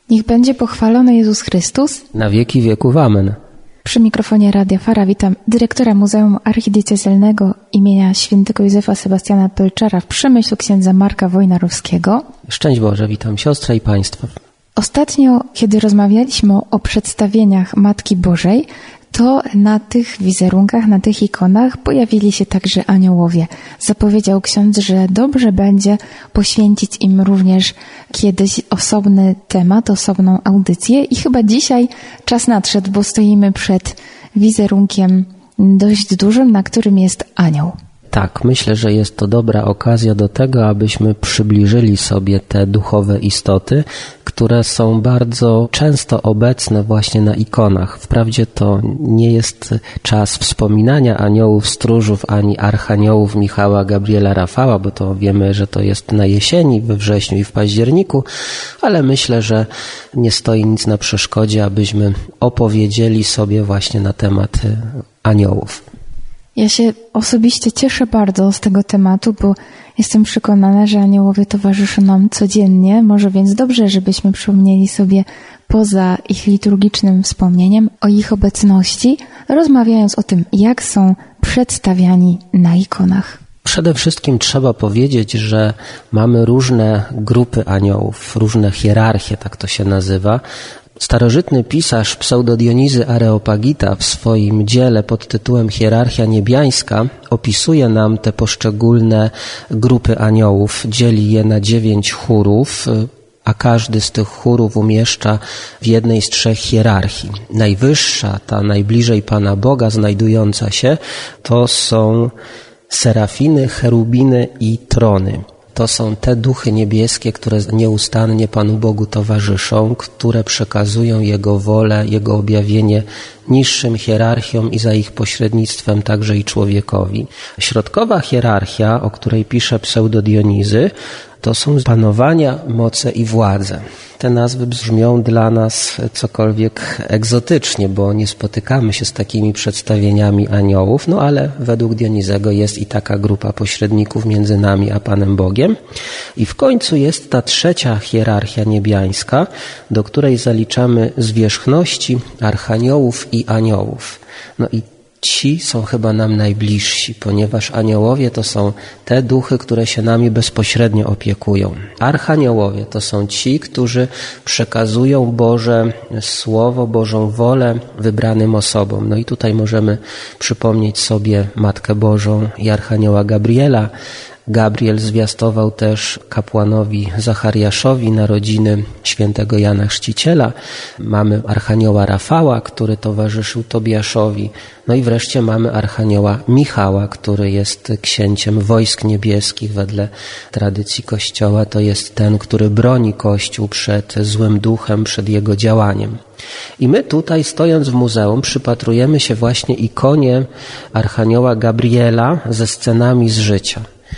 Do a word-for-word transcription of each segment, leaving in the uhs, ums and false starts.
Niech będzie pochwalony Jezus Chrystus. Na wieki wieków. Amen. Przy mikrofonie Radia Fara witam dyrektora Muzeum Archidiecezjalnego imienia świętego Józefa Sebastiana Pelczara w Przemyślu, księdza Marka Wojnarowskiego. Szczęść Boże, witam siostrę i Państwa. Ostatnio, kiedy rozmawialiśmy o przedstawieniach Matki Bożej, to na tych wizerunkach, na tych ikonach pojawili się także aniołowie. Zapowiedział ksiądz, że dobrze będzie poświęcić im również kiedyś osobny temat, osobną audycję i chyba dzisiaj czas nadszedł, bo stoimy przed wizerunkiem dość dużym, na którym jest anioł. Tak, myślę, że jest to dobra okazja do tego, abyśmy przybliżyli sobie te duchowe istoty, które są bardzo często obecne właśnie na ikonach. Wprawdzie to nie jest czas wspominania aniołów stróżów ani archaniołów Michała, Gabriela, Rafała, bo to wiemy, że to jest na jesieni, we wrześniu i w październiku, ale myślę, że nie stoi nic na przeszkodzie, abyśmy opowiedzieli sobie właśnie na temat aniołów. Ja się osobiście cieszę bardzo z tego tematu, bo jestem przekonana, że aniołowie towarzyszą nam codziennie. Może więc dobrze, żebyśmy przypomnieli sobie poza ich liturgicznym wspomnieniem o ich obecności, rozmawiając o tym, jak są przedstawiani na ikonach. Przede wszystkim trzeba powiedzieć, że mamy różne grupy aniołów, różne hierarchie, tak to się nazywa. Starożytny pisarz Pseudodionizy Areopagita w swoim dziele pod tytułem Hierarchia Niebiańska opisuje nam te poszczególne grupy aniołów, dzieli je na dziewięć chórów, a każdy z tych chórów umieszcza w jednej z trzech hierarchii. Najwyższa, ta najbliżej Pana Boga znajdująca się, to są serafiny, cherubiny i trony. To są te duchy niebieskie, które nieustannie Panu Bogu towarzyszą, które przekazują Jego wolę, Jego objawienie niższym hierarchiom i za ich pośrednictwem także i człowiekowi. Środkowa hierarchia, o której pisze Pseudodionizy, to są panowania, moce i władze. Te nazwy brzmią dla nas cokolwiek egzotycznie, bo nie spotykamy się z takimi przedstawieniami aniołów, no ale według Dionizego jest i taka grupa pośredników między nami a Panem Bogiem. I w końcu jest ta trzecia hierarchia niebiańska, do której zaliczamy zwierzchności, archaniołów i aniołów. No i ci są chyba nam najbliżsi, ponieważ aniołowie to są te duchy, które się nami bezpośrednio opiekują. Archaniołowie to są ci, którzy przekazują Boże Słowo, Bożą wolę wybranym osobom. No i tutaj możemy przypomnieć sobie Matkę Bożą i archanioła Gabriela. Gabriel zwiastował też kapłanowi Zachariaszowi narodziny świętego Jana Chrzciciela. Mamy archanioła Rafała, który towarzyszył Tobiaszowi. No i wreszcie mamy archanioła Michała, który jest księciem wojsk niebieskich. Wedle tradycji Kościoła to jest ten, który broni Kościół przed złym duchem, przed jego działaniem. I my tutaj, stojąc w muzeum, przypatrujemy się właśnie ikonie archanioła Gabriela ze scenami z życia.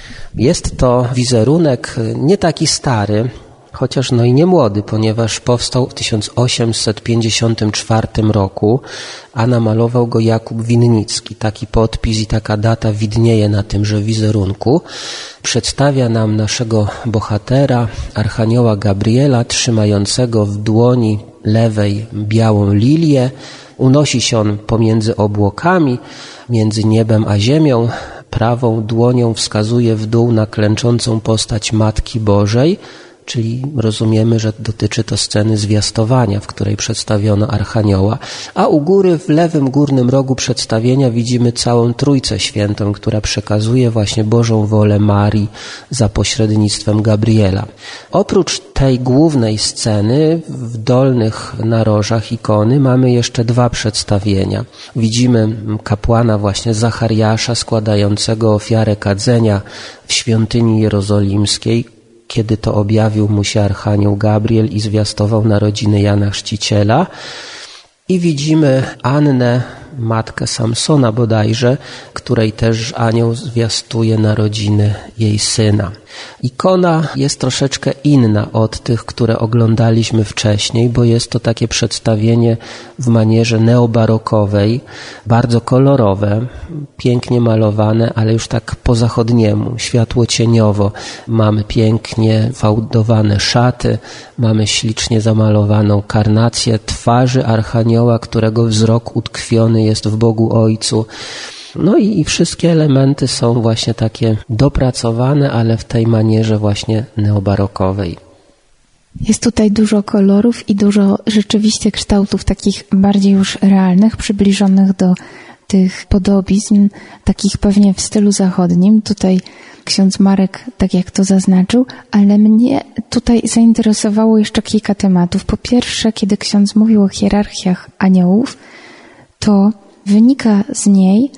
Jest to wizerunek nie taki stary, chociaż no i nie młody, ponieważ powstał w tysiąc osiemset pięćdziesiątym czwartym roku, a namalował go Jakub Winnicki. Taki podpis i taka data widnieje na tymże wizerunku. Przedstawia nam naszego bohatera, archanioła Gabriela, trzymającego w dłoni lewej białą lilię. Unosi się on pomiędzy obłokami, między niebem a ziemią. Prawą dłonią wskazuje w dół na klęczącą postać Matki Bożej, czyli rozumiemy, że dotyczy to sceny zwiastowania, w której przedstawiono archanioła, a u góry w lewym górnym rogu przedstawienia widzimy całą Trójcę Świętą, która przekazuje właśnie Bożą wolę Marii za pośrednictwem Gabriela. Oprócz tej głównej sceny w dolnych narożach ikony mamy jeszcze dwa przedstawienia. Widzimy kapłana właśnie Zachariasza składającego ofiarę kadzenia w świątyni jerozolimskiej, kiedy to objawił mu się archanioł Gabriel i zwiastował narodziny Jana Chrzciciela. I widzimy Annę, matkę Samsona bodajże, której też anioł zwiastuje narodziny jej syna. Ikona jest troszeczkę inna od tych, które oglądaliśmy wcześniej, bo jest to takie przedstawienie w manierze neobarokowej, bardzo kolorowe, pięknie malowane, ale już tak po zachodniemu, światło-cieniowo. Mamy pięknie fałdowane szaty, mamy ślicznie zamalowaną karnację twarzy Archanioła, którego wzrok utkwiony jest w Bogu Ojcu. No i, i wszystkie elementy są właśnie takie dopracowane, ale w tej manierze właśnie neobarokowej. Jest tutaj dużo kolorów i dużo rzeczywiście kształtów takich bardziej już realnych, przybliżonych do tych podobizn, takich pewnie w stylu zachodnim. Tutaj ksiądz Marek tak jak to zaznaczył, ale mnie tutaj zainteresowało jeszcze kilka tematów. Po pierwsze, kiedy ksiądz mówił o hierarchiach aniołów, to wynika z niej,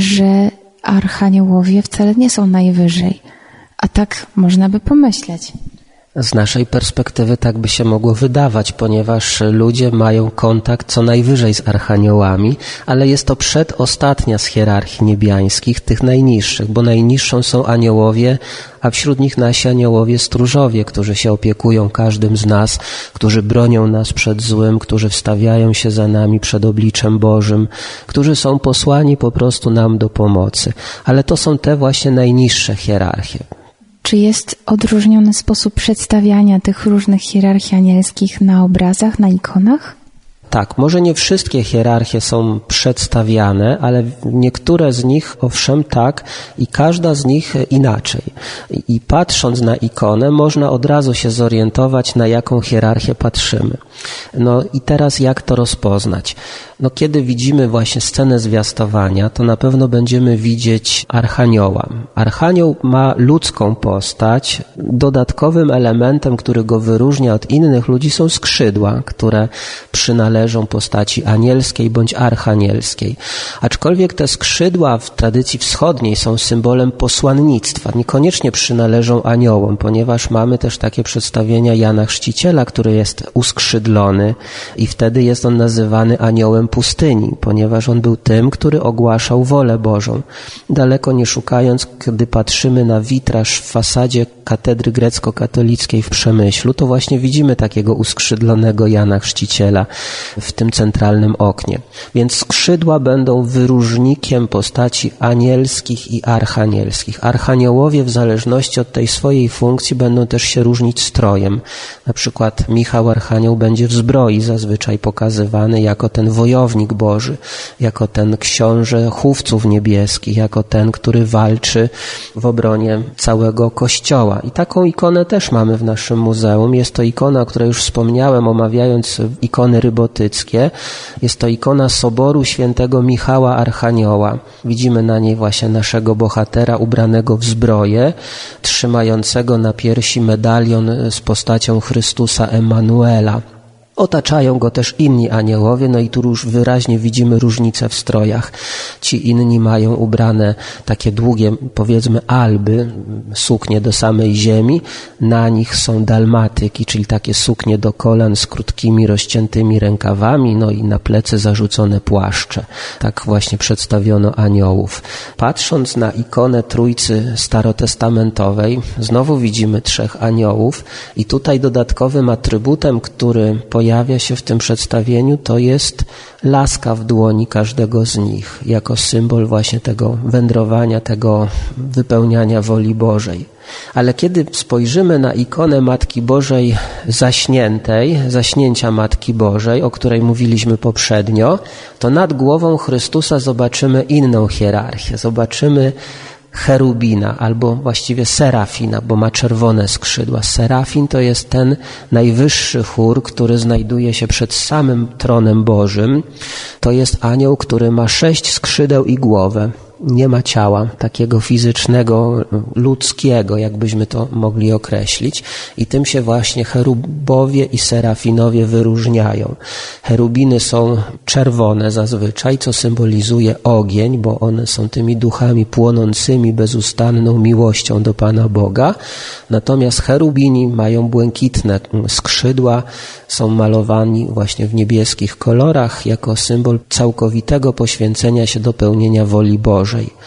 że archaniołowie wcale nie są najwyżej, a tak można by pomyśleć. Z naszej perspektywy tak by się mogło wydawać, ponieważ ludzie mają kontakt co najwyżej z archaniołami, ale jest to przedostatnia z hierarchii niebiańskich, tych najniższych, bo najniższą są aniołowie, a wśród nich nasi aniołowie stróżowie, którzy się opiekują każdym z nas, którzy bronią nas przed złym, którzy wstawiają się za nami przed obliczem Bożym, którzy są posłani po prostu nam do pomocy. Ale to są te właśnie najniższe hierarchie. Czy jest odróżniony sposób przedstawiania tych różnych hierarchii anielskich na obrazach, na ikonach? Tak, może nie wszystkie hierarchie są przedstawiane, ale niektóre z nich owszem tak i każda z nich inaczej. I patrząc na ikonę można od razu się zorientować, na jaką hierarchię patrzymy. No i teraz jak to rozpoznać? No kiedy widzimy właśnie scenę zwiastowania, to na pewno będziemy widzieć Archanioła. Archanioł ma ludzką postać. Dodatkowym elementem, który go wyróżnia od innych ludzi, są skrzydła, które przynależą postaci anielskiej bądź archanielskiej. Aczkolwiek te skrzydła w tradycji wschodniej są symbolem posłannictwa. Niekoniecznie przynależą aniołom, ponieważ mamy też takie przedstawienia Jana Chrzciciela, który jest uskrzydlony i wtedy jest on nazywany aniołem pustyni, ponieważ on był tym, który ogłaszał wolę Bożą. Daleko nie szukając, gdy patrzymy na witraż w fasadzie katedry grecko-katolickiej w Przemyślu, to właśnie widzimy takiego uskrzydlonego Jana Chrzciciela w tym centralnym oknie. Więc skrzydła będą wyróżnikiem postaci anielskich i archanielskich. Archaniołowie w zależności od tej swojej funkcji będą też się różnić strojem. Na przykład Michał Archanioł będzie w zbroi zazwyczaj pokazywany jako ten wojownik Boży, jako ten książę chówców niebieskich, jako ten, który walczy w obronie całego Kościoła. I taką ikonę też mamy w naszym muzeum. Jest to ikona, o której już wspomniałem, omawiając ikony rybotyckie. Jest to ikona Soboru Świętego Michała Archanioła. Widzimy na niej właśnie naszego bohatera ubranego w zbroję, trzymającego na piersi medalion z postacią Chrystusa Emanuela. Otaczają go też inni aniołowie, no i tu już wyraźnie widzimy różnicę w strojach. Ci inni mają ubrane takie długie, powiedzmy, alby, suknie do samej ziemi. Na nich są dalmatyki, czyli takie suknie do kolan z krótkimi, rozciętymi rękawami, no i na plecy zarzucone płaszcze. Tak właśnie przedstawiono aniołów. Patrząc na ikonę Trójcy starotestamentowej, znowu widzimy trzech aniołów i tutaj dodatkowym atrybutem, który pojawia się w tym przedstawieniu, to jest laska w dłoni każdego z nich, jako symbol właśnie tego wędrowania, tego wypełniania woli Bożej. Ale kiedy spojrzymy na ikonę Matki Bożej zaśniętej, zaśnięcia Matki Bożej, o której mówiliśmy poprzednio, to nad głową Chrystusa zobaczymy inną hierarchię. Zobaczymy cherubina, albo właściwie serafina, bo ma czerwone skrzydła. Serafin to jest ten najwyższy chór, który znajduje się przed samym tronem Bożym. To jest anioł, który ma sześć skrzydeł i głowę. Nie ma ciała takiego fizycznego, ludzkiego, jakbyśmy to mogli określić. I tym się właśnie cherubowie i serafinowie wyróżniają. Cherubiny są czerwone zazwyczaj, co symbolizuje ogień, bo one są tymi duchami płonącymi bezustanną miłością do Pana Boga. Natomiast cherubini mają błękitne skrzydła, są malowani właśnie w niebieskich kolorach jako symbol całkowitego poświęcenia się do pełnienia woli Bożej.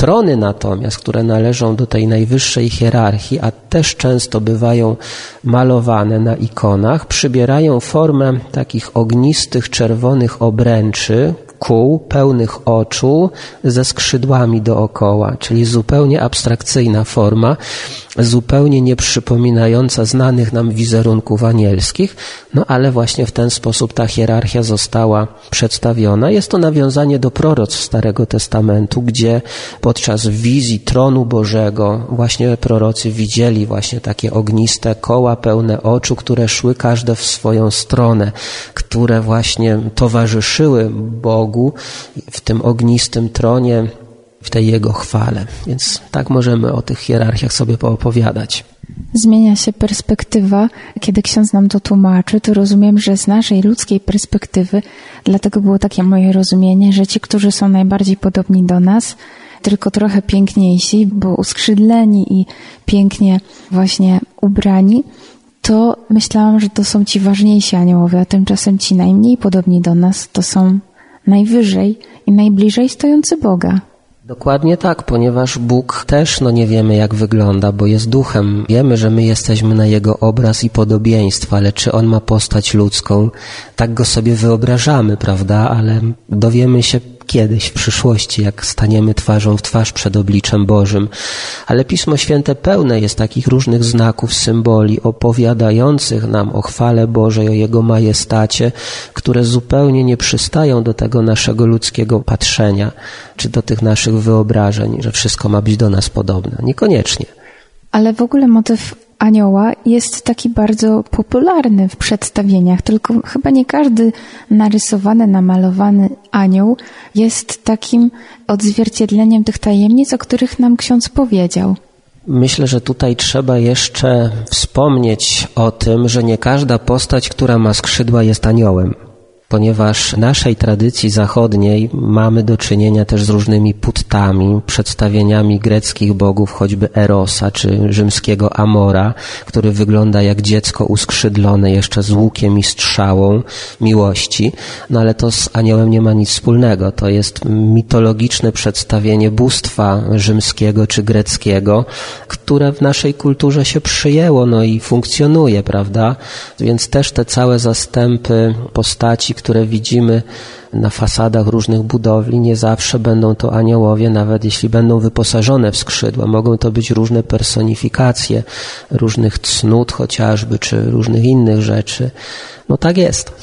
Trony natomiast, które należą do tej najwyższej hierarchii, a też często bywają malowane na ikonach, przybierają formę takich ognistych, czerwonych obręczy, kół pełnych oczu ze skrzydłami dookoła, czyli zupełnie abstrakcyjna forma, zupełnie nie przypominająca znanych nam wizerunków anielskich, no ale właśnie w ten sposób ta hierarchia została przedstawiona. Jest to nawiązanie do proroctw Starego Testamentu, gdzie podczas wizji tronu Bożego właśnie prorocy widzieli właśnie takie ogniste koła pełne oczu, które szły każde w swoją stronę, które właśnie towarzyszyły Bogu w tym ognistym tronie, w tej Jego chwale. Więc tak możemy o tych hierarchiach sobie poopowiadać. Zmienia się perspektywa. Kiedy ksiądz nam to tłumaczy, to rozumiem, że z naszej ludzkiej perspektywy, dlatego było takie moje rozumienie, że ci, którzy są najbardziej podobni do nas, tylko trochę piękniejsi, bo uskrzydleni i pięknie właśnie ubrani, to myślałam, że to są ci ważniejsi aniołowie, a tymczasem ci najmniej podobni do nas to są najwyżej i najbliżej stojący Boga. Dokładnie tak, ponieważ Bóg też no nie wiemy jak wygląda, bo jest duchem. Wiemy, że my jesteśmy na Jego obraz i podobieństwo, ale czy On ma postać ludzką? Tak Go sobie wyobrażamy, prawda? Ale dowiemy się kiedyś w przyszłości, jak staniemy twarzą w twarz przed obliczem Bożym. Ale Pismo Święte pełne jest takich różnych znaków, symboli opowiadających nam o chwale Bożej, o Jego majestacie, które zupełnie nie przystają do tego naszego ludzkiego patrzenia, czy do tych naszych wyobrażeń, że wszystko ma być do nas podobne. Niekoniecznie. Ale w ogóle motyw anioła jest taki bardzo popularny w przedstawieniach, tylko chyba nie każdy narysowany, namalowany anioł jest takim odzwierciedleniem tych tajemnic, o których nam ksiądz powiedział. Myślę, że tutaj trzeba jeszcze wspomnieć o tym, że nie każda postać, która ma skrzydła, jest aniołem. Ponieważ w naszej tradycji zachodniej mamy do czynienia też z różnymi puttami, przedstawieniami greckich bogów, choćby Erosa czy rzymskiego Amora, który wygląda jak dziecko uskrzydlone jeszcze z łukiem i strzałą miłości. No ale to z aniołem nie ma nic wspólnego. To jest mitologiczne przedstawienie bóstwa rzymskiego czy greckiego, które w naszej kulturze się przyjęło no i funkcjonuje, prawda? Więc też te całe zastępy postaci, które widzimy na fasadach różnych budowli, nie zawsze będą to aniołowie, nawet jeśli będą wyposażone w skrzydła. Mogą to być różne personifikacje różnych cnót chociażby, czy różnych innych rzeczy. No tak jest.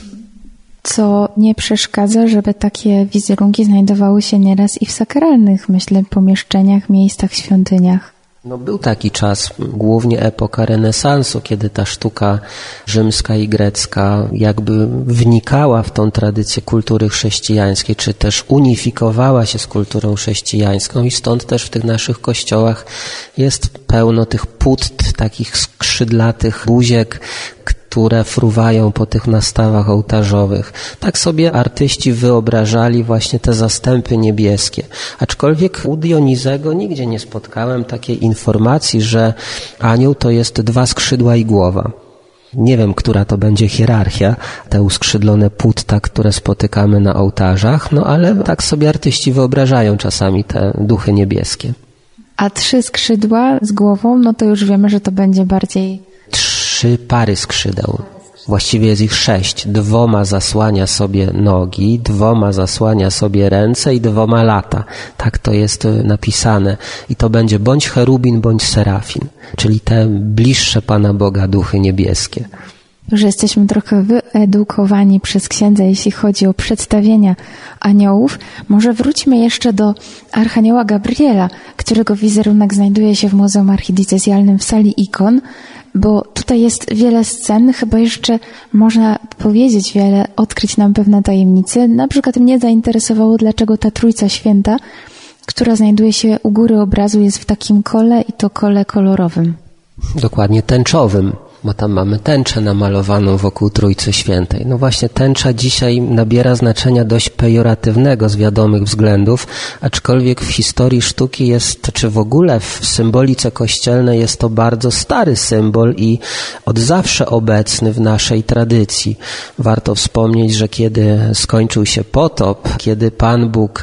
Co nie przeszkadza, żeby takie wizerunki znajdowały się nieraz i w sakralnych, myślę, pomieszczeniach, miejscach, świątyniach. No był taki czas, głównie epoka renesansu, kiedy ta sztuka rzymska i grecka jakby wnikała w tą tradycję kultury chrześcijańskiej, czy też unifikowała się z kulturą chrześcijańską i stąd też w tych naszych kościołach jest pełno tych putt, takich skrzydlatych buziek, które fruwają po tych nastawach ołtarzowych. Tak sobie artyści wyobrażali właśnie te zastępy niebieskie. Aczkolwiek u Dionizego nigdzie nie spotkałem takiej informacji, że anioł to jest dwa skrzydła i głowa. Nie wiem, która to będzie hierarchia, te uskrzydlone putta, które spotykamy na ołtarzach, no ale tak sobie artyści wyobrażają czasami te duchy niebieskie. A trzy skrzydła z głową, no to już wiemy, że to będzie bardziej... Trzy pary skrzydeł. Właściwie jest ich sześć. Dwoma zasłania sobie nogi, dwoma zasłania sobie ręce i dwoma lata. Tak to jest napisane. I to będzie bądź cherubin, bądź serafin, czyli te bliższe Pana Boga duchy niebieskie. Już jesteśmy trochę wyedukowani przez księdza, jeśli chodzi o przedstawienia aniołów. Może wróćmy jeszcze do Archanioła Gabriela, którego wizerunek znajduje się w Muzeum Archidiecezjalnym w sali ikon, bo tutaj jest wiele scen, chyba jeszcze można powiedzieć wiele, odkryć nam pewne tajemnice. Na przykład mnie zainteresowało, dlaczego ta Trójca Święta, która znajduje się u góry obrazu, jest w takim kole i to kole kolorowym. Dokładnie tęczowym. Bo tam mamy tęczę namalowaną wokół Trójcy Świętej. No właśnie tęcza dzisiaj nabiera znaczenia dość pejoratywnego z wiadomych względów, aczkolwiek w historii sztuki jest, czy w ogóle w symbolice kościelnej jest to bardzo stary symbol i od zawsze obecny w naszej tradycji. Warto wspomnieć, że kiedy skończył się potop, kiedy Pan Bóg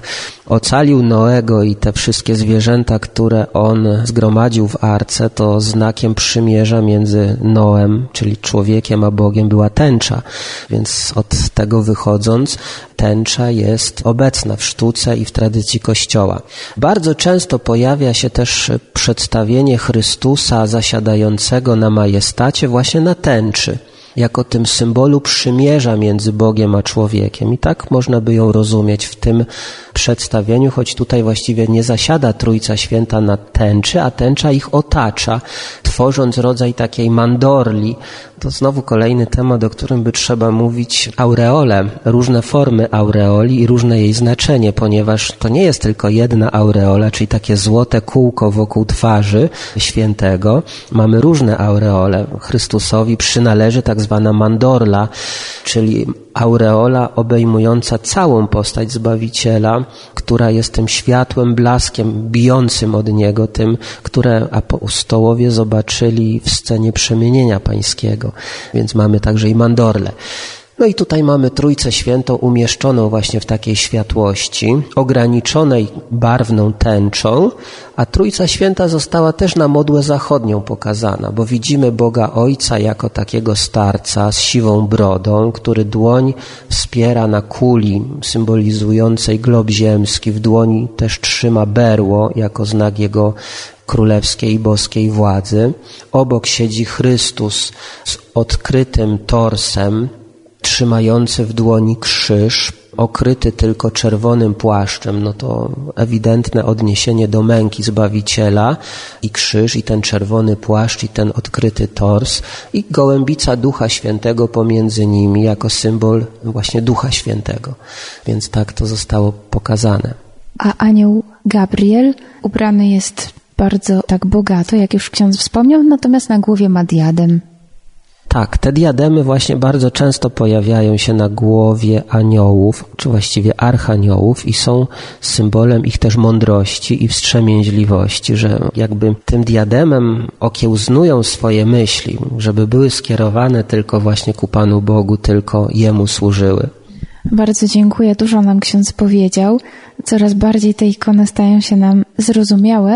ocalił Noego i te wszystkie zwierzęta, które on zgromadził w arce, to znakiem przymierza między Noem, czyli człowiekiem, a Bogiem była tęcza. Więc od tego wychodząc, tęcza jest obecna w sztuce i w tradycji Kościoła. Bardzo często pojawia się też przedstawienie Chrystusa zasiadającego na majestacie właśnie na tęczy, jako tym symbolu przymierza między Bogiem a człowiekiem. I tak można by ją rozumieć w tym przedstawieniu, choć tutaj właściwie nie zasiada Trójca Święta na tęczy, a tęcza ich otacza, tworząc rodzaj takiej mandorli. To znowu kolejny temat, o którym by trzeba mówić. Aureole, różne formy aureoli i różne jej znaczenie, ponieważ to nie jest tylko jedna aureola, czyli takie złote kółko wokół twarzy świętego. Mamy różne aureole. Chrystusowi przynależy tak zwana mandorla, czyli aureola obejmująca całą postać Zbawiciela, która jest tym światłem, blaskiem bijącym od Niego, tym, które apostołowie zobaczyli w scenie przemienienia pańskiego. Więc mamy także i mandorlę. No i tutaj mamy Trójcę Świętą umieszczoną właśnie w takiej światłości, ograniczonej barwną tęczą, a Trójca Święta została też na modłę zachodnią pokazana, bo widzimy Boga Ojca jako takiego starca z siwą brodą, który dłoń wspiera na kuli symbolizującej glob ziemski, w dłoni też trzyma berło jako znak Jego królewskiej i boskiej władzy. Obok siedzi Chrystus z odkrytym torsem, trzymający w dłoni krzyż, okryty tylko czerwonym płaszczem, no to ewidentne odniesienie do męki Zbawiciela i krzyż, i ten czerwony płaszcz, i ten odkryty tors, i gołębica Ducha Świętego pomiędzy nimi jako symbol właśnie Ducha Świętego. Więc tak to zostało pokazane. A anioł Gabriel ubrany jest bardzo tak bogato, jak już ksiądz wspomniał, natomiast na głowie ma diadem. Tak, te diademy właśnie bardzo często pojawiają się na głowie aniołów, czy właściwie archaniołów i są symbolem ich też mądrości i wstrzemięźliwości, że jakby tym diademem okiełznują swoje myśli, żeby były skierowane tylko właśnie ku Panu Bogu, tylko Jemu służyły. Bardzo dziękuję, dużo nam ksiądz powiedział. Coraz bardziej te ikony stają się nam zrozumiałe,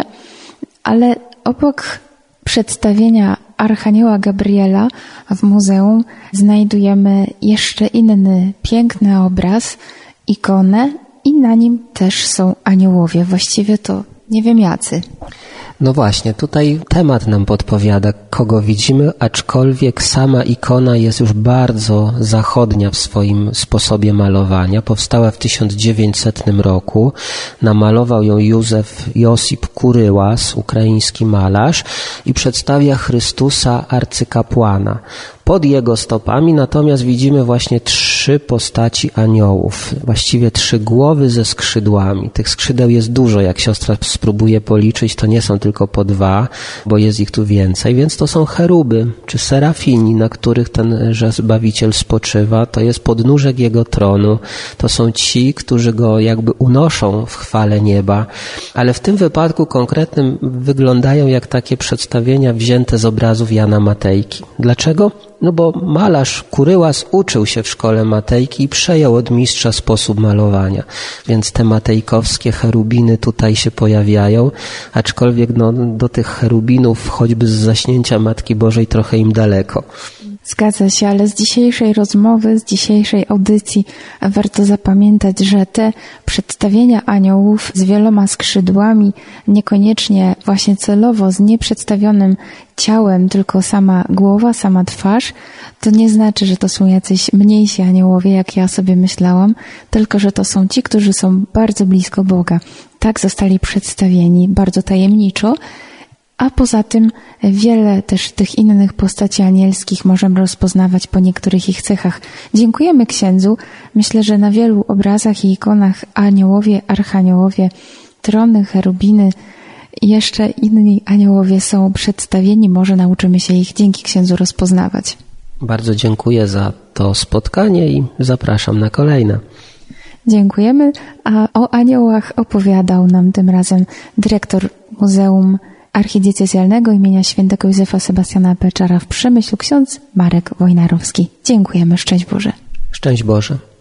ale obok przedstawienia Archanioła Gabriela w muzeum znajdujemy jeszcze inny piękny obraz, ikonę i na nim też są aniołowie. Właściwie to nie wiem jacy. No właśnie, tutaj temat nam podpowiada, kogo widzimy, aczkolwiek sama ikona jest już bardzo zachodnia w swoim sposobie malowania. Powstała w tysiąc dziewięćsetnym roku. Namalował ją Józef Josip Kuryłas, ukraiński malarz, i przedstawia Chrystusa arcykapłana. Pod jego stopami natomiast widzimy właśnie trzy postaci aniołów, właściwie trzy głowy ze skrzydłami. Tych skrzydeł jest dużo, jak siostra spróbuje policzyć, to nie są tylko po dwa, bo jest ich tu więcej, więc to są cheruby czy serafini, na których tenże Zbawiciel spoczywa. To jest podnóżek Jego tronu, to są ci, którzy Go jakby unoszą w chwale nieba, ale w tym wypadku konkretnym wyglądają jak takie przedstawienia wzięte z obrazów Jana Matejki. Dlaczego? No bo malarz Kuryłas uczył się w szkole Matejki i przejął od mistrza sposób malowania. Więc te matejkowskie cherubiny tutaj się pojawiają, aczkolwiek no, do tych cherubinów choćby z zaśnięcia Matki Bożej trochę im daleko. Zgadza się, ale z dzisiejszej rozmowy, z dzisiejszej audycji warto zapamiętać, że te przedstawienia aniołów z wieloma skrzydłami, niekoniecznie właśnie celowo z nieprzedstawionym ciałem, tylko sama głowa, sama twarz, to nie znaczy, że to są jacyś mniejsi aniołowie, jak ja sobie myślałam, tylko że to są ci, którzy są bardzo blisko Boga. Tak zostali przedstawieni, bardzo tajemniczo. A poza tym wiele też tych innych postaci anielskich możemy rozpoznawać po niektórych ich cechach. Dziękujemy księdzu. Myślę, że na wielu obrazach i ikonach aniołowie, archaniołowie, trony, cherubiny i jeszcze inni aniołowie są przedstawieni. Może nauczymy się ich dzięki księdzu rozpoznawać. Bardzo dziękuję za to spotkanie i zapraszam na kolejne. Dziękujemy, a o aniołach opowiadał nam tym razem dyrektor Muzeum Archidiecezjalnego imienia świętego Józefa Sebastiana Beczara w Przemyślu, ksiądz Marek Wojnarowski. Dziękujemy. Szczęść Boże. Szczęść Boże.